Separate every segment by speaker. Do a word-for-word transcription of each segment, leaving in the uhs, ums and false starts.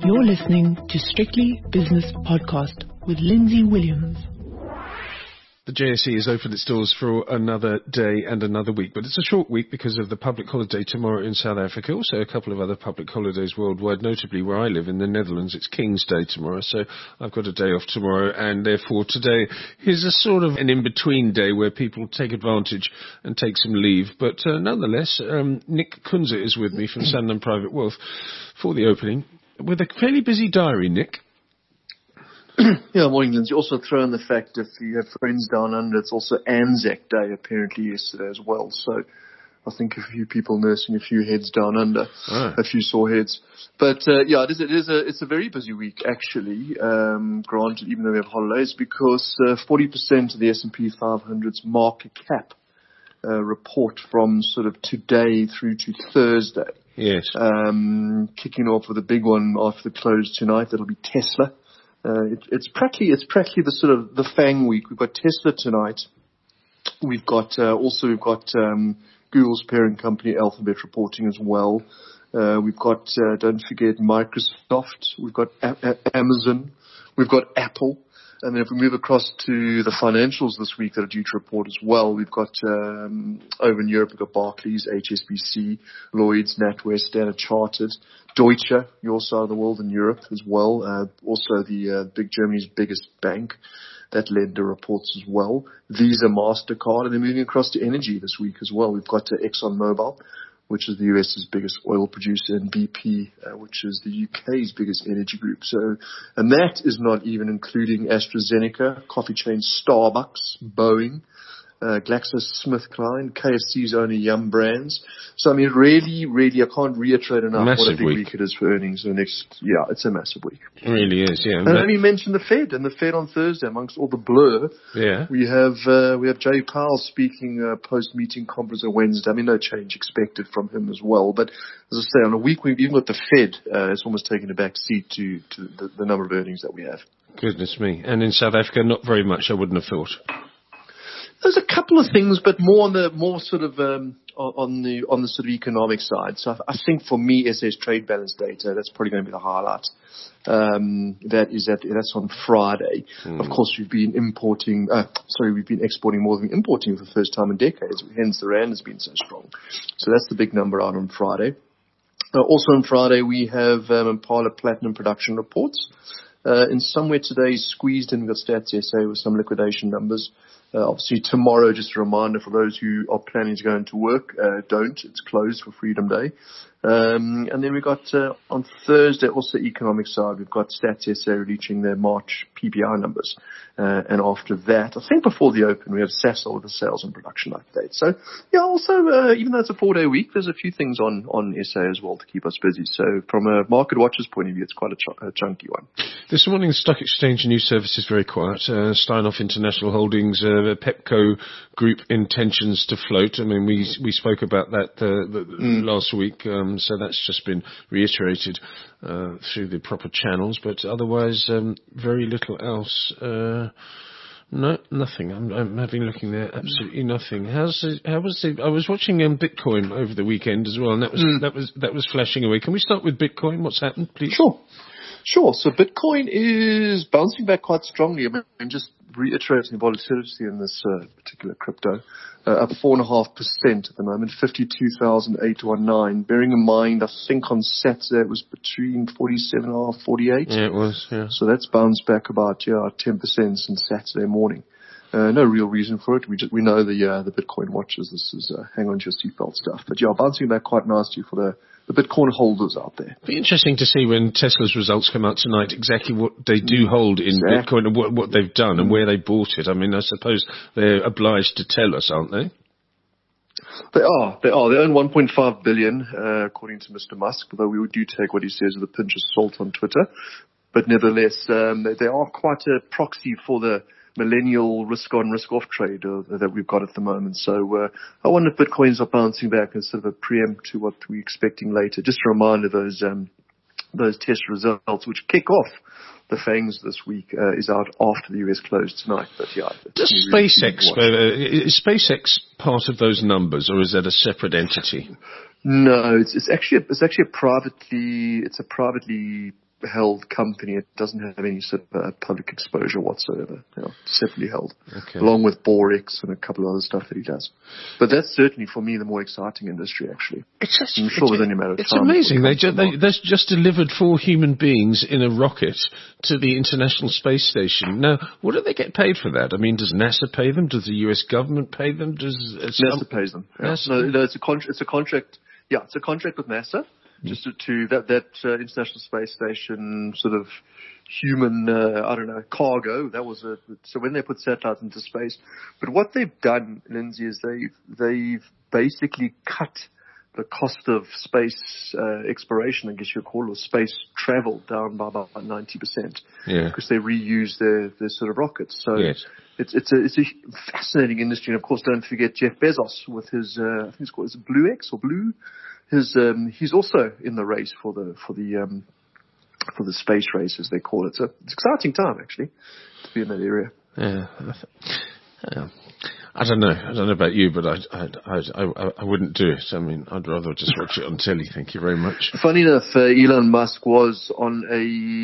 Speaker 1: You're listening to Strictly Business Podcast with Lindsay Williams.
Speaker 2: The J S E has opened its doors for another day and another week, but it's a short week because of the public holiday tomorrow in South Africa, also a couple of other public holidays worldwide, notably where I live in the Netherlands. It's King's Day tomorrow, so I've got a day off tomorrow, and therefore today is a sort of an in-between day where people take advantage and take some leave. But uh, nonetheless, um, Nick Kunze is with me from Sanlam Private Wealth for the opening, with a fairly busy diary, Nick.
Speaker 3: Yeah, morning, Lindsay. Also throw in the fact if you have friends down under, it's also Anzac Day apparently yesterday as well. So I think a few people nursing a few heads down under, oh. a few sore heads. But uh, yeah, it is, it is a it's a very busy week actually. Um, granted, even though we have holidays, because uh, forty percent of the S and P five hundred's market cap uh, report from sort of today through to Thursday.
Speaker 2: Yes.
Speaker 3: Um, kicking off with a big one after the close tonight. That'll be Tesla. Uh, it, it's practically it's practically the sort of the FANG week. We've got Tesla tonight. We've got uh, also we've got um, Google's parent company Alphabet reporting as well. Uh, we've got uh, don't forget Microsoft. We've got a- a- Amazon. We've got Apple. And then if we move across to the financials this week that are due to report as well, we've got um, over in Europe we've got Barclays, H S B C, Lloyds, NatWest, Standard Chartered, Deutsche, your side of the world in Europe as well. Uh, also the uh, big Germany's biggest bank, that led the reports as well. Visa, MasterCard, and then moving across to energy this week as well. We've got uh, ExxonMobil, which is the US's biggest oil producer, and B P, uh, which is the U K's biggest energy group. So, and that is not even including AstraZeneca, coffee chain Starbucks, Boeing, uh, GlaxoSmithKline, K F C's owner Yum Brands. So, I mean, really, really, I can't reiterate enough
Speaker 2: massive
Speaker 3: what a big
Speaker 2: week.
Speaker 3: week it is for earnings the next, yeah, it's a massive week.
Speaker 2: It really is, yeah.
Speaker 3: And then you mentioned the Fed, and the Fed on Thursday, amongst all the blur,
Speaker 2: yeah.
Speaker 3: we have uh, we have Jay Powell speaking uh, post-meeting conference on Wednesday. I mean, no change expected from him as well. But as I say, on a week, we've even got the Fed, uh, it's almost taken a back seat to, to the, the number of earnings that we have.
Speaker 2: Goodness me. And in South Africa, not very much, I wouldn't have thought.
Speaker 3: There's a couple of things, but more on the more sort of um, on the on the sort of economic side. So I, I think for me, S A's trade balance data, that's probably going to be the highlight. Um, that is that that's on Friday. Mm. Of course, we've been importing. Uh, sorry, we've been exporting more than importing for the first time in decades. Hence, the rand has been so strong. So that's the big number out on Friday. Uh, also on Friday, we have um, Impala Platinum production reports. Uh, in somewhere today, squeezed in, we've got Stats S A with some liquidation numbers. Uh, obviously, tomorrow, just a reminder for those who are planning to go into work, uh, don't. It's closed for Freedom Day. Um, and then we've got, uh, on Thursday, also economic side, we've got Stats S A releasing their March P P I numbers. Uh, and after that, I think before the open, we have Sasol with the sales and production update. So, yeah, also, uh, even though it's a four-day week, there's a few things on, on S A as well to keep us busy. So from a market watcher's point of view, it's quite a, ch- a chunky one.
Speaker 2: This morning, the Stock Exchange News Service is very quiet. Uh, Steinhoff International Holdings, uh, Pepco Group intentions to float. I mean, we we spoke about that uh, the, mm. last week, um, so that's just been reiterated uh, through the proper channels. But otherwise, um, very little else. Uh, no, nothing. I'm, I'm having looking there. Absolutely nothing. How's it, how was it? I was watching um, Bitcoin over the weekend as well, and that was mm. that was that was flashing away. Can we start with Bitcoin? What's happened, please?
Speaker 3: Sure. Sure. So Bitcoin is bouncing back quite strongly. I mean, just reiterating the volatility in this uh, particular crypto, uh, up four and a half percent at the moment, fifty-two thousand eight hundred nineteen. Bearing in mind, I think on Saturday it was between forty-seven and a half, forty-eight.
Speaker 2: Yeah, it was. Yeah.
Speaker 3: So that's bounced back about yeah ten percent since Saturday morning. Uh, no real reason for it. We just, we know the uh, the Bitcoin watchers. This is uh, hang on to your seatbelt stuff. But yeah, bouncing back quite nicely for the. The Bitcoin holders out there.
Speaker 2: It'll be interesting to see when Tesla's results come out tonight exactly what they do hold in exactly. Bitcoin and what, what they've done and where they bought it. I mean, I suppose they're obliged to tell us, aren't they?
Speaker 3: They are. They are. They own one point five billion, uh, according to Mister Musk, although we do take what he says with a pinch of salt on Twitter. But nevertheless, um, they, they are quite a proxy for the millennial risk-on, risk-off trade uh, that we've got at the moment. So uh, I wonder if Bitcoins are bouncing back as sort of a preempt to what we're expecting later. Just a reminder, those um, those test results, which kick off the FANGs this week, uh, is out after the U S closed tonight. But yeah,
Speaker 2: does SpaceX uh, is SpaceX part of those numbers, or is that a separate entity?
Speaker 3: No, it's, it's actually a, it's actually a privately it's a privately held company. It doesn't have any sort of uh, public exposure whatsoever. You know, separately held,
Speaker 2: okay.
Speaker 3: along with Borex and a couple of other stuff that he does. But that's certainly for me the more exciting industry, actually.
Speaker 2: It's just,
Speaker 3: I'm sure within a matter of
Speaker 2: it's
Speaker 3: time.
Speaker 2: It's amazing. They,
Speaker 3: ju-
Speaker 2: they they just delivered four human beings in a rocket to the International Space Station. Now, what do they get paid for that? I mean, does NASA pay them? Does the U S government pay them? Does uh,
Speaker 3: NASA some, pays them? Yeah.
Speaker 2: NASA?
Speaker 3: No, no, it's a con- it's a contract. Yeah, it's a contract with NASA. Just to, to that that uh, International Space Station sort of human, uh, I don't know, cargo. That was a so when they put satellites into space. But what they've done, Lindsay, is they've they've basically cut the cost of space uh, exploration, I guess you'd call it, or space travel, down by about ninety percent.
Speaker 2: Yeah.
Speaker 3: Because they reuse their their sort of rockets. So
Speaker 2: yes.
Speaker 3: it's it's a it's a fascinating industry, and of course, don't forget Jeff Bezos with his uh, I think it's called is it Blue X or Blue. His, um, he's also in the race for the for the um, for the space race, as they call it. So it's an exciting time, actually, to be in that area.
Speaker 2: Yeah, yeah. I don't know. I don't know about you, but I I I I, I wouldn't do it. I mean, I'd rather just watch it on telly. Thank you very much.
Speaker 3: Funny enough, uh, Elon Musk was on a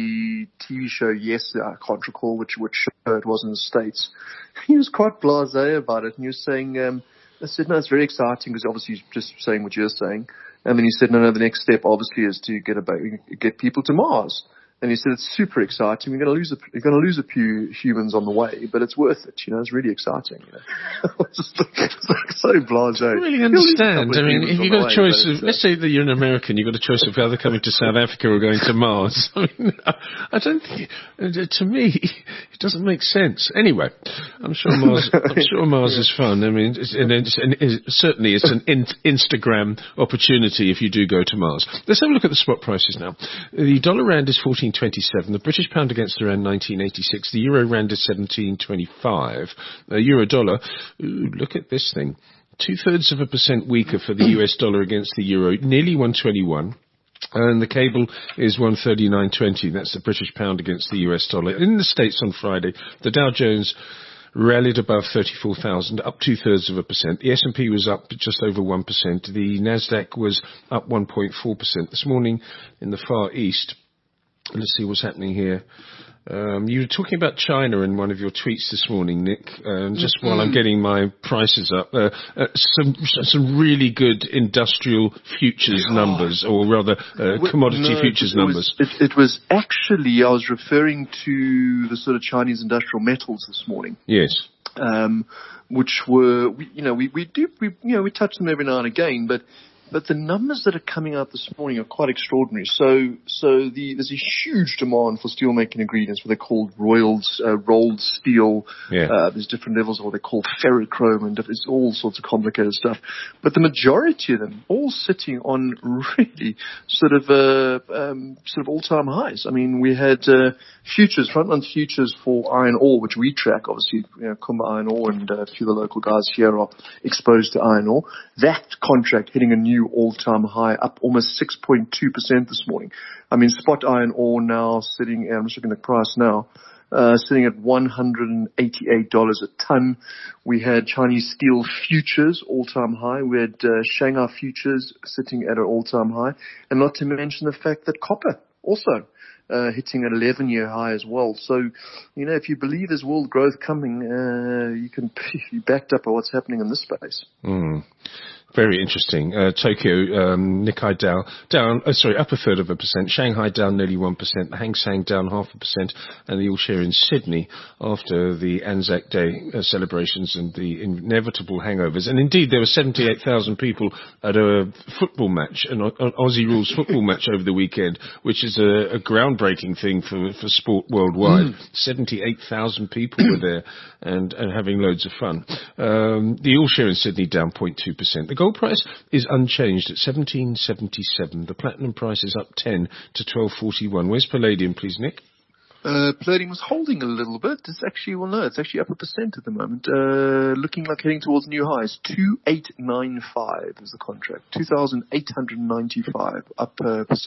Speaker 3: T V show yesterday. I can't recall which which show it was in the States. He was quite blasé about it, and he was saying. Um, I said, no, it's very exciting because obviously he's just saying what you're saying. And then he said, no, no, the next step obviously is to get about, get people to Mars. And he said, it's super exciting. We're going to lose a, we're going to lose a few humans on the way, but it's worth it. You know, it's really exciting. You know? It's just like, it's like so blasé.
Speaker 2: I don't really understand. I mean, if you've got a choice of, let's say that you're an American, you've got a choice of either coming to South Africa or going to Mars. I mean, I don't think, to me, it doesn't make sense. Anyway, I'm sure Mars, I'm sure Mars yeah. is fun. I mean, it's, and it's, and it's, certainly it's an in, Instagram opportunity if you do go to Mars. Let's have a look at the spot prices now. The dollar rand is fourteen twenty-seven. The British pound against the rand nineteen eighty-six. The euro rand is seventeen twenty-five. The euro dollar, ooh, look at this thing. Two thirds of a percent weaker for the U S dollar against the euro, nearly one twenty-one. And the cable is one thirty-nine twenty. That's the British pound against the U S dollar. In the States on Friday, the Dow Jones rallied above thirty-four thousand, up two-thirds of a percent. The S and P was up just over one percent. The Nasdaq was up one point four percent. This morning in the Far East, let's see what's happening here. Um, you were talking about China in one of your tweets this morning, Nick. Um, just mm-hmm. while I'm getting my prices up, uh, uh, some some really good industrial futures oh. numbers, or rather uh, well, commodity no, futures it, it numbers.
Speaker 3: Was, it, it was actually I was referring to the sort of Chinese industrial metals this morning.
Speaker 2: Yes.
Speaker 3: Um, which were, we, you know, we, we do, we, you know, we touch them every now and again, but. But the numbers that are coming out this morning are quite extraordinary. So, so the, there's a huge demand for steelmaking ingredients, what they're called rolled, uh, rolled steel.
Speaker 2: Yeah. Uh,
Speaker 3: there's different levels of what they're called ferrochrome, and it's all sorts of complicated stuff. But the majority of them all sitting on really sort of, uh, um, sort of all-time highs. I mean, we had, uh, futures, front-month futures for iron ore, which we track, obviously, you know, Kumba Iron Ore, and uh, a few of the local guys here are exposed to iron ore. That contract hitting a new all-time high, up almost six point two percent this morning. I mean, spot iron ore now sitting, I'm just looking at the price now, uh, sitting at one hundred eighty-eight dollars a ton. We had Chinese steel futures all-time high. We had uh, Shanghai futures sitting at an all-time high. And not to mention the fact that copper also Uh, hitting an eleven-year high as well. So, you know, if you believe there's world growth coming, uh, you can be backed up by what's happening in this space.
Speaker 2: Mm. Very interesting. Uh, Tokyo, um, Nikkei down, down, oh, sorry, up a third of a percent. Shanghai down nearly one percent. The Hang Seng down half a percent. And the all-share in Sydney after the Anzac Day uh, celebrations and the inevitable hangovers. And indeed, there were seventy-eight thousand people at a football match, an, an Aussie rules football match over the weekend, which is a, a groundbreaking thing for, for sport worldwide. Mm. seventy-eight thousand people were there and, and having loads of fun. Um, the all-share in Sydney down zero point two percent. The gold price is unchanged at seventeen seventy-seven. The platinum price is up ten to twelve forty-one. Where's palladium, please, Nick?
Speaker 3: Uh, palladium was holding a little bit. It's actually, well, no, it's actually up a percent at the moment. Uh, looking like heading towards new highs. two eight nine five is the contract. two thousand eight hundred ninety-five, up a percent.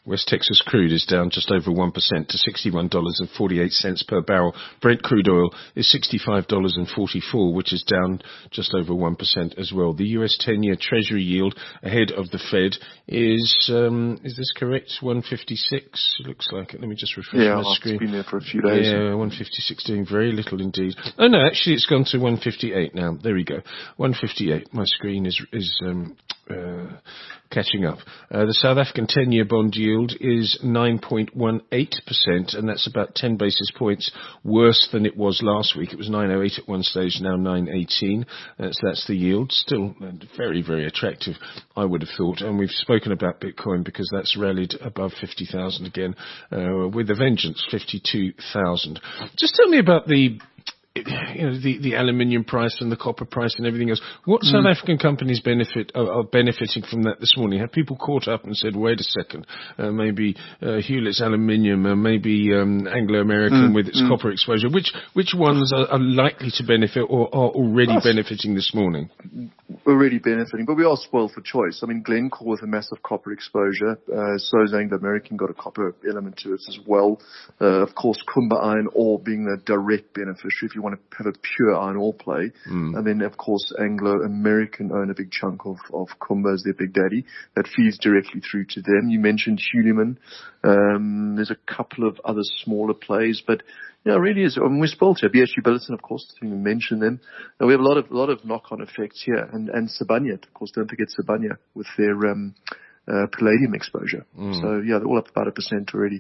Speaker 2: West Texas crude is down just over one percent to sixty-one dollars and forty-eight cents per barrel. Brent crude oil is sixty-five dollars and forty-four cents, which is down just over one percent as well. The U S ten-year Treasury yield ahead of the Fed is, um, is this correct? one fifty-six, it looks like it. Let me just refresh
Speaker 3: yeah,
Speaker 2: my screen.
Speaker 3: Yeah, it's been there for a few days.
Speaker 2: Yeah, one fifty-six doing very little indeed. Oh no, actually it's gone to one fifty-eight now. There we go. one fifty-eight. My screen is, is, um, uh, catching up. Uh, the South African ten-year bond yield is nine point one eight percent, and that's about ten basis points worse than it was last week. It was nine oh eight at one stage, now nine eighteen. That's, that's the yield. Still very, very attractive, I would have thought. And we've spoken about Bitcoin because that's rallied above fifty thousand again, uh, with a vengeance, fifty-two thousand. Just tell me about the you know, the, the aluminium price and the copper price and everything else. What mm. South African companies benefit are, are benefiting from that this morning? Have people caught up and said, wait a second, uh, maybe uh, Hewlett's aluminium, uh, maybe um, Anglo-American mm. with its mm. copper exposure? Which which ones are, are likely to benefit or are already Us. benefiting this morning?
Speaker 3: Already benefiting, but we are spoiled for choice. I mean, Glencore with a massive copper exposure, uh, so is Anglo-American, got a copper element to it as well. Uh, of course, Kumba Iron Ore being the direct beneficiary if you want to have a pure iron ore play. Mm. And then, of course, Anglo-American own a big chunk of, of Kumba as their big daddy. That feeds directly through to them. You mentioned Hulamin. Um, there's a couple of other smaller plays, but yeah, it really is. I mean, we're spoiled here. B H P Billiton, of course, didn't even mention them. Now, we have a lot of, a lot of knock-on effects here. And, and Sibanye, of course, don't forget Sibanye with their, um, uh, palladium exposure. Mm. So yeah, they're all up about a percent already.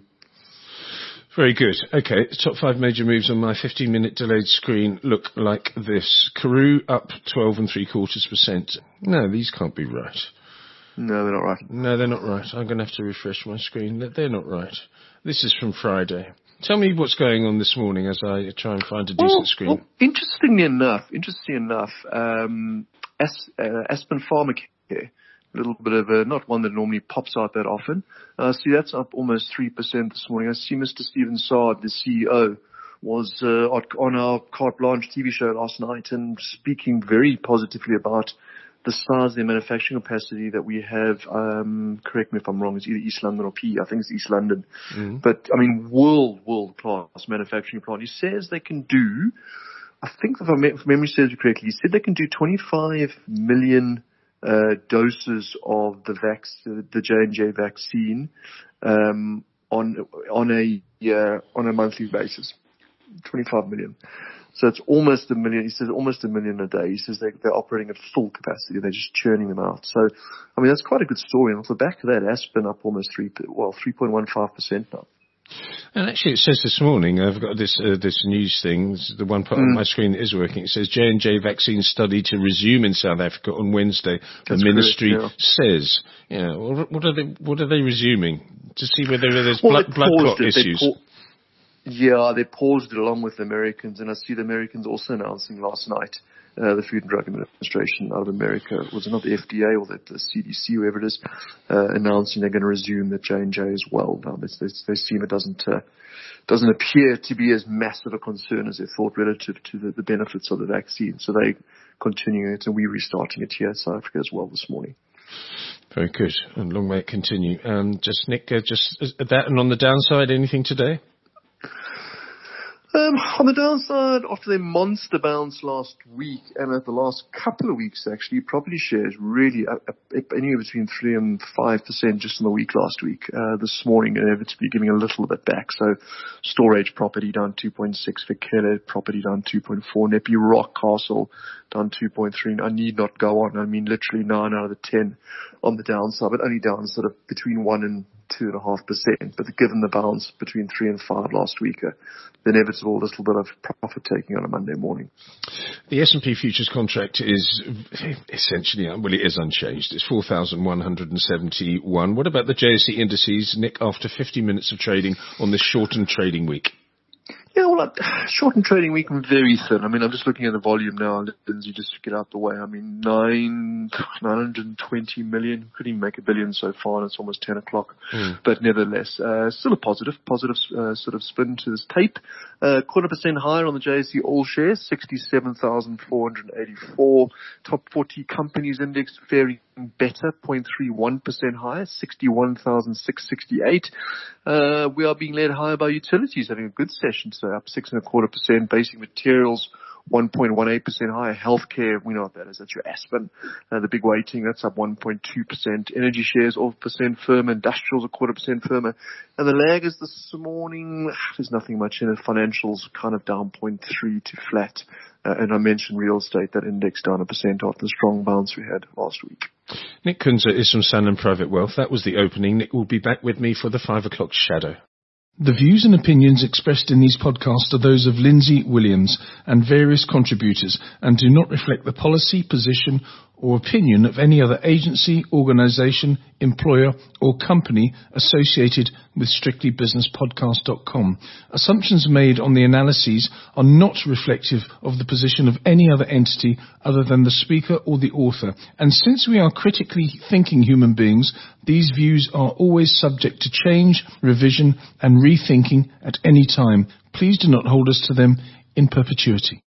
Speaker 2: Very good. Okay, top five major moves on my fifteen minute delayed screen look like this. Karoo up twelve and three quarters percent. No, these can't be right.
Speaker 3: No, they're not right.
Speaker 2: No, they're not right. I'm going to have to refresh my screen. They're not right. This is from Friday. Tell me what's going on this morning as I try and find a decent
Speaker 3: well,
Speaker 2: screen.
Speaker 3: Well, interestingly enough, interestingly enough, um, As, uh, Aspen Pharmacare, a little bit of a, not one that normally pops out that often. Uh, see, that's up almost three percent this morning. I see Mister Stephen Saad, the C E O, was uh, on our Carte Blanche T V show last night and speaking very positively about the size of their manufacturing capacity that we have. Um, correct me if I'm wrong, it's either East London or P. I think it's East London. Mm-hmm. But, I mean, world, world class manufacturing plant. He says they can do, I think if, I me- if memory serves me correctly, he said they can do twenty-five million Uh, doses of the vac- the J and J vaccine um, on on a uh, on a monthly basis, twenty-five million. So it's almost a million. He says almost a million a day. He says they, they're operating at full capacity. They're just churning them out. So, I mean, that's quite a good story. And off the back of that, Aspen up almost three, well, three point one five percent now.
Speaker 2: And actually, it says this morning, I've got this uh, this news thing, this is the one part mm. of my screen that is working. It says J and J vaccine study to resume in South Africa on Wednesday. That's the ministry correct, yeah. says, yeah, well, what are they what are they resuming? To see whether there's well, blood, blood clot it. issues. They pa-
Speaker 3: yeah, they paused it along with the Americans, and I see the Americans also announcing last night. Uh, the Food and Drug Administration out of America, was it not the F D A or the, the C D C, whoever it is, uh, announcing they're going to resume the J and J as well. Now, they, they, they seem it doesn't uh, doesn't appear to be as massive a concern as they thought relative to the, the benefits of the vaccine. So they're continuing it, and we're restarting it here in South Africa as well this morning.
Speaker 2: Very good, and long may it continue. Um, just Nick, uh, just uh, that, and on the downside, anything today?
Speaker 3: Um, on the downside, after their monster bounce last week, and at the last couple of weeks actually, property shares really up, up, up anywhere between three and five percent just in the week last week. Uh, this morning, inevitably giving a little bit back. So, Storage property down two point six, Vikele property down two point four, Nepi Rockcastle down two point three. I need not go on. I mean, literally nine out of the ten on the downside, but only down sort of between one and two and a half percent. But given the bounce between three and five last week, uh, the inevitable little bit of profit taking on a Monday morning.
Speaker 2: The S and P futures contract is essentially, well, it is unchanged. It's four thousand one hundred seventy-one. What about the J S E indices, Nick, after fifty minutes of trading on this shortened trading week?
Speaker 3: Yeah, well, uh, shortened trading week, I'm very thin. I mean, I'm just looking at the volume now, Lindsay, just to get out the way. I mean, nine, nine hundred twenty million. Couldn't even make a billion so far, and it's almost ten o'clock. Mm. But nevertheless, uh, still a positive, positive, uh, sort of spin to this tape. Uh, quarter percent higher on the J S E All Shares, sixty-seven thousand four hundred eighty-four. Top forty companies index, very better, zero point three one percent higher, sixty-one thousand six hundred sixty-eight. Uh, we are being led higher by utilities, having a good session, so up six and a quarter percent. Basic materials, one point one eight percent higher. Healthcare, we know what that is. That's your Aspen. Uh, the big weighting, that's up one point two percent. Energy shares, off percent firmer. Industrials, a quarter percent firmer. And the laggers this morning, there's nothing much in it. Financials, kind of down zero point three to flat. Uh, and I mentioned real estate, that index down a percent after the strong bounce we had last week.
Speaker 2: Nick Kunze is from Sanlam Private Wealth. That was the opening. Nick will be back with me for the five o'clock shadow.
Speaker 4: The views and opinions expressed in these podcasts are those of Lindsay Williams and various contributors and do not reflect the policy, position or opinion of any other agency, organisation, employer or company associated with strictly business podcast dot com. Assumptions made on the analyses are not reflective of the position of any other entity other than the speaker or the author. And since we are critically thinking human beings, these views are always subject to change, revision and rethinking at any time. Please do not hold us to them in perpetuity.